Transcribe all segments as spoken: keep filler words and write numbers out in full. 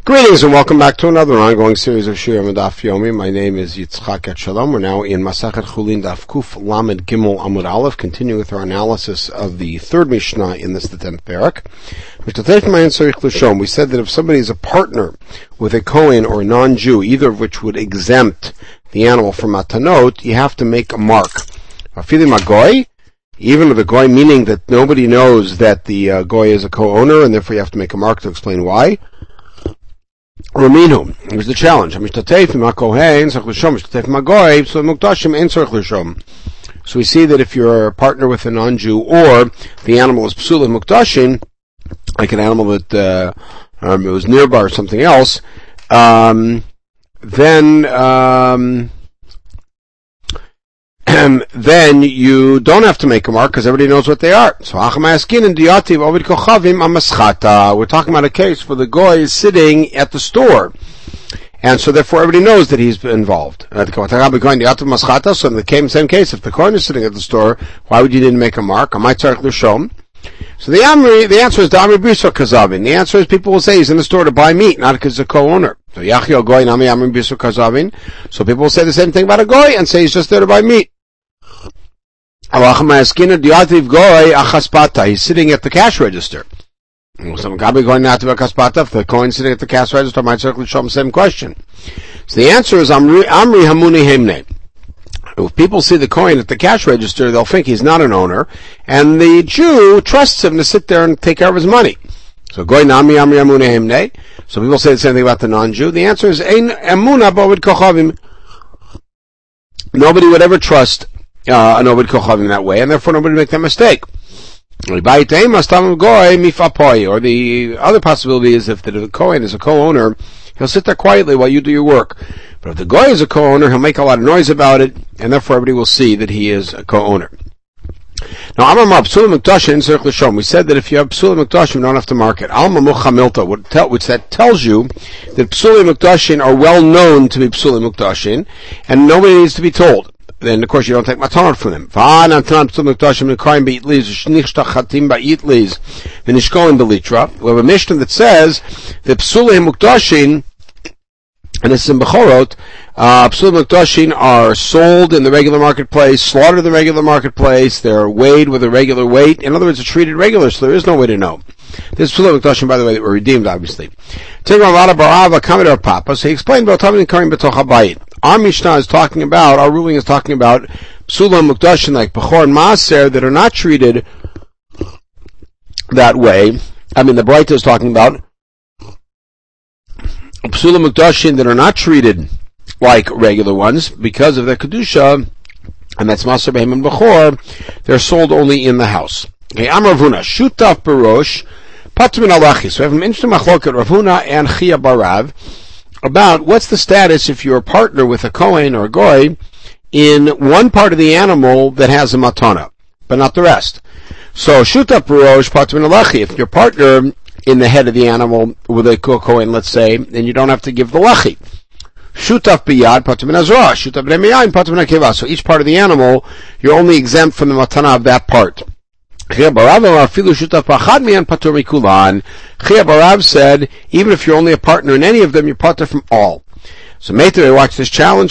Greetings and welcome back to another ongoing series of Shiurim Daf Yomi. My name is Yitzchak Etshalom. We're now in Masachet Chulin Daf Kuf Lamed Gimel Amud Aleph, continuing with our analysis of the third Mishnah in this, the tenth parak. We said that if somebody is a partner with a Kohen or a non-Jew, either of which would exempt the animal from Matanot, you have to make a mark. Afilim Agoy, even with a Goy, meaning that nobody knows that the uh, Goy is a co-owner, and therefore you have to make a mark to explain why. Raminu, here's the challenge. So we see that if you're a partner with a non-Jew, or the animal is psula muktashim, like an animal that uh, um, it was nearby or something else, um, then um, then you don't have to make a mark because everybody knows what they are. So we're talking about a case where the goy is sitting at the store, and so therefore everybody knows that he's involved. So in the same case, if the coin is sitting at the store, why would you need to make a mark? So the Amri, the answer is the Amri Briso Kazavin. The answer is people will say he's in the store to buy meat, not because he's a co-owner. So Yachio Goy Nami Amri Briso Kazavin. So people will say the same thing about a goy and say he's just there to buy meat. He's sitting at the cash register. If the coin's sitting at the cash register, might certainly show him the same question. So the answer is Amri Hamuni Hemne. If people see the coin at the cash register, they'll think he's not an owner, and the Jew trusts him to sit there and take care of his money. So Goy Nami Amri Hamuni Hemne. So people say the same thing about the non-Jew. The answer is Ein Amuna Bovid Kochavim. Nobody would ever trust Uh, an Ovid Kochav in that way, and therefore nobody would make that mistake. Or the other possibility is if the Kohen is a co-owner, he'll sit there quietly while you do your work. But if the Goy is a co-owner, he'll make a lot of noise about it, and therefore everybody will see that he is a co-owner. Now, we said that if you have Psula Mukdashim, you don't have to mark it. Alma Muchamilta, which that tells you that Psula Mukdashim are well known to be Psula Mukdashim, and nobody needs to be told. Then, of course, you don't take matanot from them. We have a Mishnah that says that Psulei Mukdashin, and this is in Bechorot, uh, Psulei Mukdashin are sold in the regular marketplace, slaughtered in the regular marketplace, they're weighed with a regular weight. In other words, they're treated regular, so there is no way to know. This is Psulei Mukdashin, by the way, that were redeemed, obviously. So he explained about Tamid Karim B'toch HaBayit. Our Mishnah is talking about, our ruling is talking about Psula Mukdashin like Bechor and Maaser that are not treated that way. I mean, the Braita is talking about Psula Mukdashin that are not treated like regular ones because of their Kedusha, and that's Maaser Behem and Bechor. They're sold only in the house. Okay, Amar Ravuna, Shutaf Barosh, Patmin Alachi. So we have an interesting machlok at Ravuna and Chia Barav about what's the status if you're a partner with a Kohen or a Goy in one part of the animal that has a matana, but not the rest. So, Shutap Barosh Patmin Alachi. If you're a partner in the head of the animal with a Kohen, let's say, then you don't have to give the Lachi. Shutaf Biyad Patmin Azra, Shutaf B'nemiyayin Patmin Akeva. So each part of the animal, you're only exempt from the matana of that part. Chia Barav said, even if you're only a partner in any of them, you're partner from all. So Meitere, watch this challenge.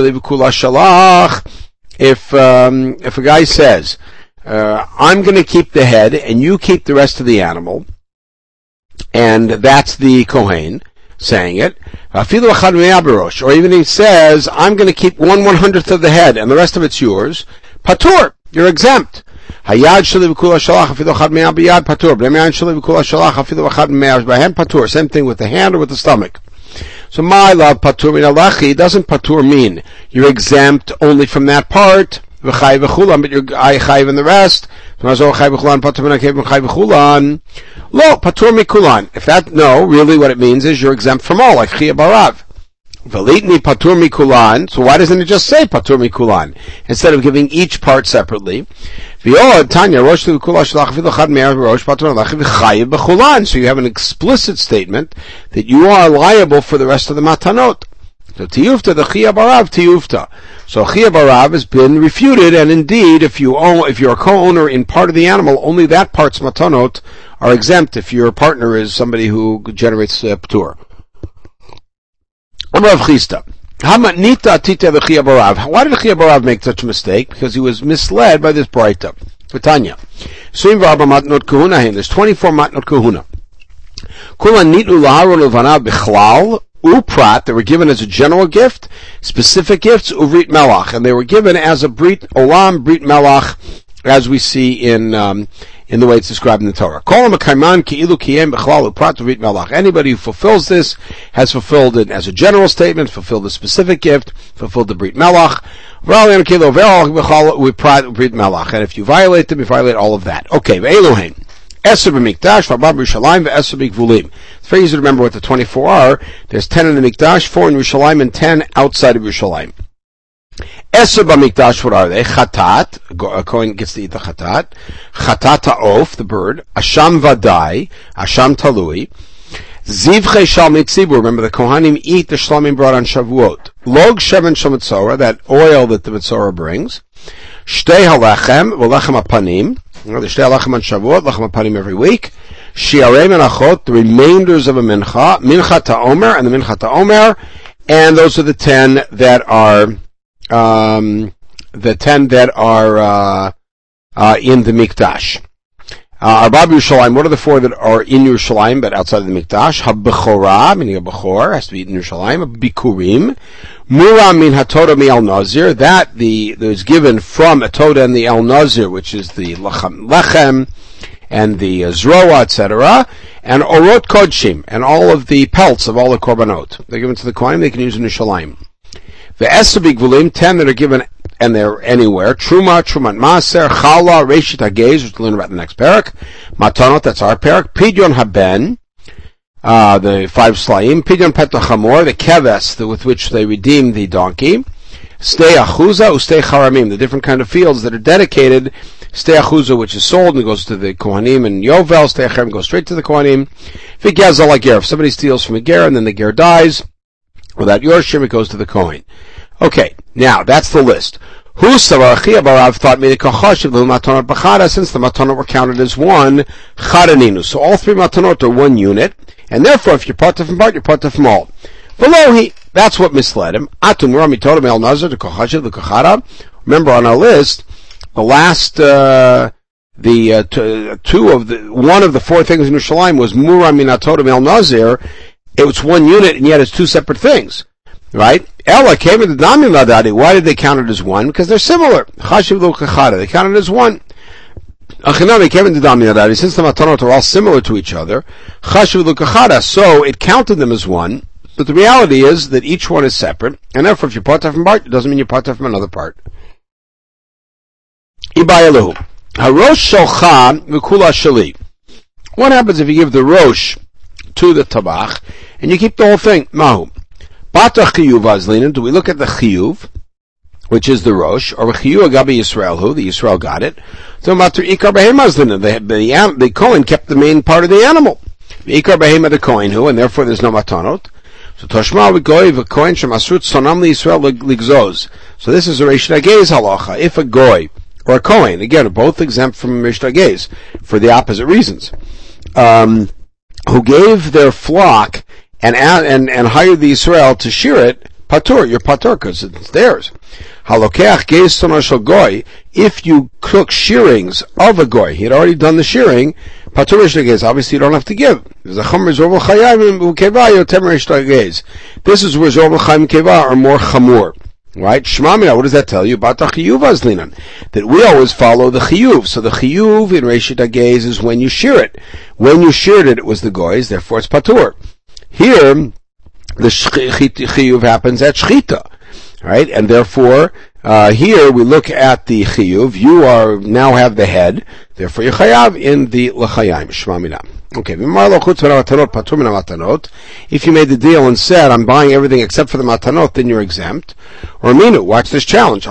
If um, if a guy says, uh, I'm going to keep the head and you keep the rest of the animal, and that's the Kohen saying it, or even he says, I'm going to keep one one hundredth of the head and the rest of it's yours, patur, you're exempt. Hayad shali v'kula shalach afilu chad me'ah b'yad patur. B'nei shali v'kula shalach afilu chad me'ah b'hem patur. Same thing with the hand or with the stomach. So my love patur min alachi doesn't patur mean you're exempt only from that part. V'chay v'chulan, but you're chayiv in the rest. Mazo chay v'chulan patur min akev v'chay v'chulan. Lo patur mikulan. If that no, really what it means is you're exempt from all, like Chia Barav. V'litni patur mikulan. So why doesn't it just say patur mikulan instead of giving each part separately? So you have an explicit statement that you are liable for the rest of the matanot. So tiyufta, the Chia Barav tiyufta. So Chia Barav has been refuted, and indeed, if you own, if you're a co-owner in part of the animal, only that part's matanot are exempt if your partner is somebody who generates uh, ptur. Amar of Chisda. Why did Chiya Barav make such a mistake? Because he was misled by this Braita. Tanya. There's twenty-four matnot kahuna. Kulan nitnu laharon uvanav bichlal uprat. They were given as a general gift, specific gifts uvrit melach, and they were given as a brit olam brit melach, as we see in um, in the way it's described in the Torah. Anybody who fulfills this has fulfilled it as a general statement, fulfilled a specific gift, fulfilled the brit melach. And if you violate them, you violate all of that. Okay, Elohim. It's very easy to remember what the twenty-four are. There's ten in the Mikdash, four in Yerushalayim, and ten outside of Yerushalayim. Eser b'mikdash, what are they? Chatat, a kohen gets to eat the chatat. Chatat ha'of, the bird. Asham vadai, asham talui. Zivchei shal mitzibur, remember the kohanim eat the shlamim brought on Shavuot. Log shemen shal mitzorah, that oil that the mitzorah brings. Shtei halechem, v'lechem apanim. The shtei halechem on Shavuot, lechem apanim every week. Shiarei menachot, the remainders of a mincha. Mincha ta'omer, and the mincha ta'omer. And those are the ten that are Um, the ten that are uh, uh, in the Mikdash. Uh, Arbab Yerushalayim, what are the four that are in Yerushalayim but outside of the Mikdash? Ha-Bechorah, meaning a Bechor, has to be eaten in Yerushalayim. Bikurim. Mura min ha-Torah mi al-Nazir, that the, that is given from a Torah and the al-Nazir, which is the lechem, lechem and the uh, zroa, et cetera. And Orot Kodshim, and all of the pelts of all the Korbanot. They're given to the Kohanim, they can use in Yerushalayim. The Esabig Vulim, ten that are given, and they're anywhere. Truma, Trumat Maser, Chala, Reshit HaGeiz, which we'll learn about in the next parak. Matanot, that's our parak. Pidyon Haben, uh, the five Slaim. Pidyon Petach Hamor, the Keves, the, with which they redeem the donkey. Stei Achuza, Ustei Charamim, the different kind of fields that are dedicated. Stei Achuza, which is sold and goes to the Kohanim, and Yovel, Stei Charam goes straight to the Kohanim. Vigezal HaGer, if somebody steals from a Ger and then the Ger dies, without Yorshim, it goes to the Kohen. Okay, now that's the list. Who Chiya Barav thought me the Kachashiv the Matanot B'chada, since the Matanot were counted as one Chadaninu. So all three Matanot are one unit, and therefore if you're part from part, you're part from all. Velohi, that's what misled him. Atum Rami Torah El Nazar the Kachashiv the Kachada. Remember on our list, the last uh, the uh, t- two of the one of the four things in Yerushalayim was Mura Minatorah El Nazir. It was one unit, and yet it's two separate things, right? Ella came in the Dami Ladadi. Why did they count it as one? Because they're similar. Chashiv lo kachada. They counted it as one. Achinami came in the Dami Ladadi. Since the Matanot are all similar to each other, Chashiv lo kachada. So it counted them as one. But the reality is that each one is separate, and therefore, if you're part from part, it doesn't mean you're part from another part. Ibayalahu. Harosh shalcha v'kula shali. What happens if you give the rosh to the tabach, and you keep the whole thing? Mahu. Bata chiyuv azlina. Do we look at the chiyuv, which is the rosh, or chiyuv agabi Yisrael, who the Yisrael got it? So matur ikar behem azlina. The the the Kohen kept the main part of the animal. The ikar behem of the Kohen, who, and therefore there's no matanot. So toshma v'goy v'kohen shemasrut sonam li Yisrael ligzoz. So this is a Reish Hageiz halacha. If a goy or a Kohen, again, both exempt from Reish Hageiz for the opposite reasons, um, who gave their flock and and and hired the Israel to shear it, patur, you're patur, because it's theirs. Halokeach geiz sonar shel goy, if you cook shearings of a goy, he had already done the shearing, patur reish hageiz, obviously you don't have to give. This is where zorval chayim keva are more chamur. Right? Shmamina, what does that tell you? Bata chiyuv azlinan. That we always follow the chiyuv. So the chiyuv in Reshit HaGeiz is when you shear it. When you sheared it, it was the goy's, therefore it's patur. Here, the chiyuv happens at shchita. Right? And therefore, uh, here we look at the chiyuv. You are, now have the head. Therefore you chayav in the l'chayim. Shmamina. Okay, if you made the deal and said, I'm buying everything except for the matanot, then you're exempt. Or minu, watch this challenge.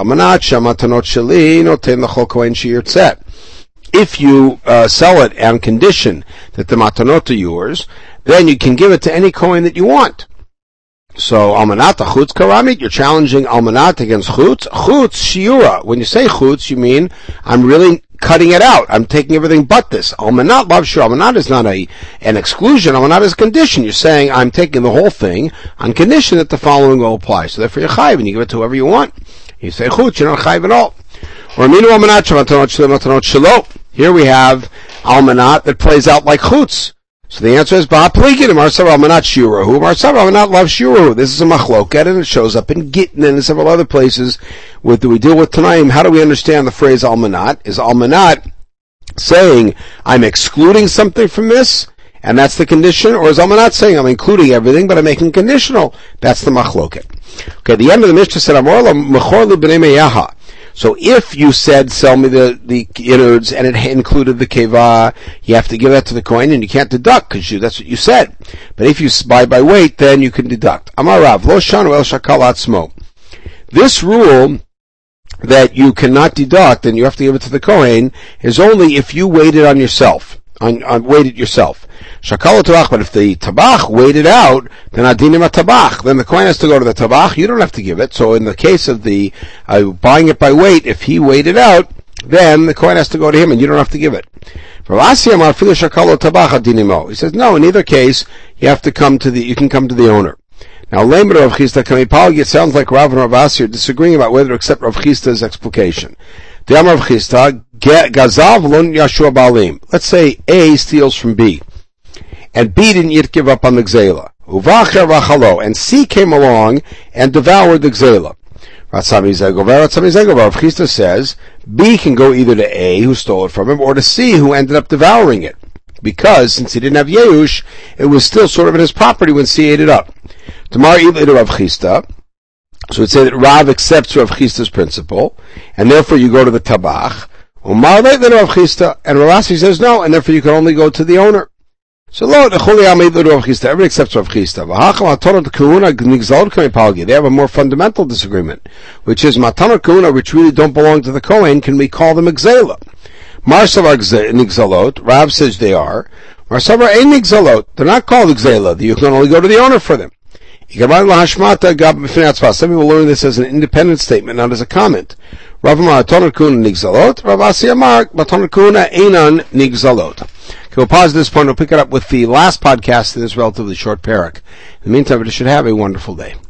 If you uh, sell it and condition that the matanot are yours, then you can give it to any kohen that you want. So, almanat chutz karamit, you're challenging almanat against chutz. Chutz shiura. When you say chutz, you mean, I'm really cutting it out. I'm taking everything but this. Almanat lav shur. Almanat is not a an exclusion. Almanat is a condition. You're saying I'm taking the whole thing on condition that the following will apply. So therefore you're chayiv, and you give it to whoever you want. You say chutz, you're not chayiv at all. Or aminu almanat shematanot shelo matanot shelo. Here we have almanat that plays out like chutz. So the answer is ba'apligin marsav almanat shirahu. Marsav almanat lav shirahu. This is a machloket, and it shows up in Gittin and in several other places with we deal with Tanaim. How do we understand the phrase almanat? Is almanat saying I'm excluding something from this, and that's the condition, or is almanat saying I'm including everything, but I'm making conditional? That's the machloket. Okay, the end of the Mishnah said Amor lo mechor li b'nei meyaha. So if you said, sell me the, the innards, and it included the keva, you have to give that to the coin, and you can't deduct, because you, that's what you said. But if you buy by weight, then you can deduct. Amar Rav, lo shanu el shakal atzmo. This rule that you cannot deduct, and you have to give it to the kohen, is only if you weighed it on yourself, on, on weighed it yourself. Shakal tabach, but if the tabach weighed it out, then adinim tabach. Then the kohen has to go to the tabach. You don't have to give it. So in the case of the uh, buying it by weight, if he weighed it out, then the kohen has to go to him, and you don't have to give it. He says no. In either case, you have to come to the. You can come to the owner. Now, Lamer Rav Chisda Kamipalgi, it sounds like Rav and Rav Asi are disagreeing about whether to accept Rav Chisda's explication. The Amar Rav Chisda Gazav Lon Yashua Balim. Let's say A steals from B, and B didn't yet give up on the Gzela. Uvacher Rachalo, and C came along and devoured the Gzela. Rav Chisda says B can go either to A, who stole it from him, or to C, who ended up devouring it. Because, since he didn't have Yehush, it was still sort of in his property when C ate it up. Tomorrow, Ibn Rav Chisda. So we'd say that Rav accepts Rav Chisda's principle, and therefore you go to the tabach. Umar Rav Chisda, and Rav Asi says no, and therefore you can only go to the owner. So lo, everyone accepts Rav Chisda. They have a more fundamental disagreement, which is Matanar Kahuna, which really don't belong to the Kohen, can we call them Gzela? Marsavar Nigzalot, Rav says they are. Marsavar Ein Nigzalot, they're not called Gzela. You can only go to the owner for them. Some people learn this as an independent statement, not as a comment. Rav Amar Matanar Kahuna Nigzalot, Rav Asi Amar Matanar Kahuna Einan Nigzalot. Okay, we'll pause at this point. We'll pick it up with the last podcast in this relatively short parak. In the meantime, we should have a wonderful day.